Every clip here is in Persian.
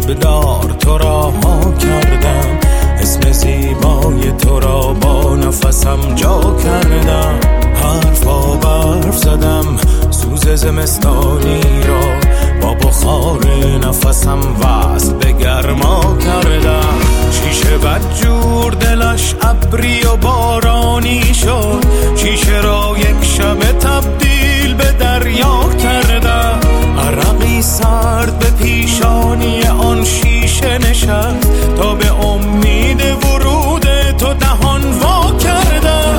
دار تو را ها کردم، اسم زیبای تو را با نفسم جا کردم. حرفا برف زدم سوز زمستانی را، با بخار نفسم وصل به گرما کردم. شیشه بدجور دلش ابری و بارانی شد، شیشه را یک شب تبدیل به دریا کردم. عرقی سرد به پیشانی آن شیشه نشست، تا به امید ورود تو دهان وا کردم.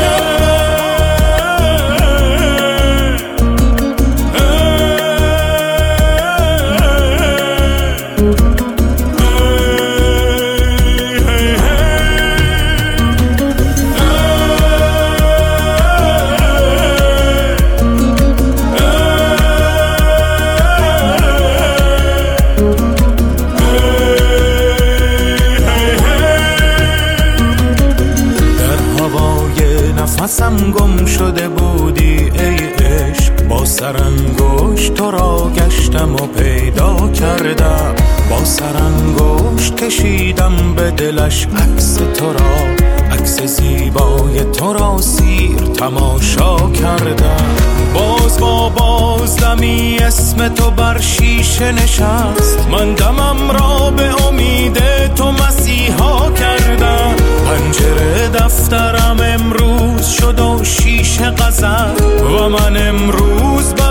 نفسم گم شده بودی ای عشق، با سرانگشت تو را گشتم و پیدا کردم. با سرانگشت کشیدم به دلش عکس تو را، عکس زیبای تو را سیر تماشا کردم. باز با بازدمی اسم تو بر شیشه نشست، من دمم را به امید تو مسیحا کردم. پنجره دفترم امروز شد و شیشه غزل، و من امروز